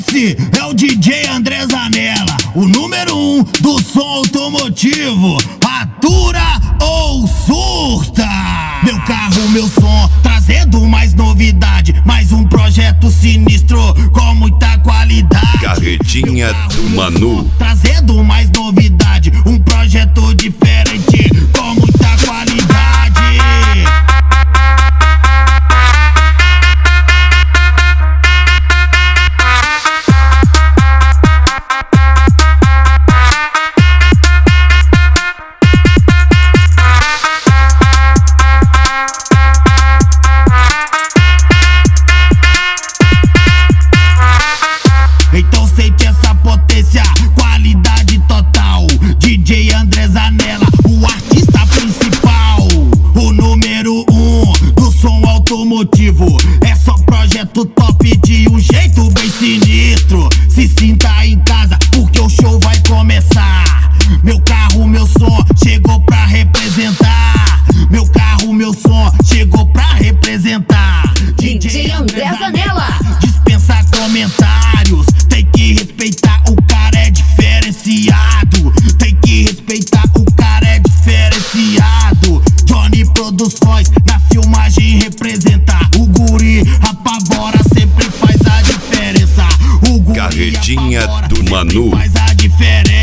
Esse é o DJ André Zanella, o número 1 do som automotivo. Atura ou surta? Meu carro, meu som, trazendo mais novidade, mais um projeto sinistro com muita qualidade. Carretinha do Manu, trazendo mais novidade, um projeto diferente com muita qualidade. Então sente essa potência, qualidade total. DJ André Zanella, o artista principal, o número 1 do som automotivo. É só projeto top de um jeito bem sinistro. Se sinta em casa porque o show vai começar. Meu carro, meu som chegou pra representar. Meu carro, meu som chegou pra representar. DJ André Zanella, dispensa comentários, tem que respeitar, o cara é diferenciado. Tem que respeitar, o cara é diferenciado. Johnny Produções na filmagem representar. O guri apavora, sempre faz a diferença. O guri Carretinha apavora, do Manu, faz a diferença.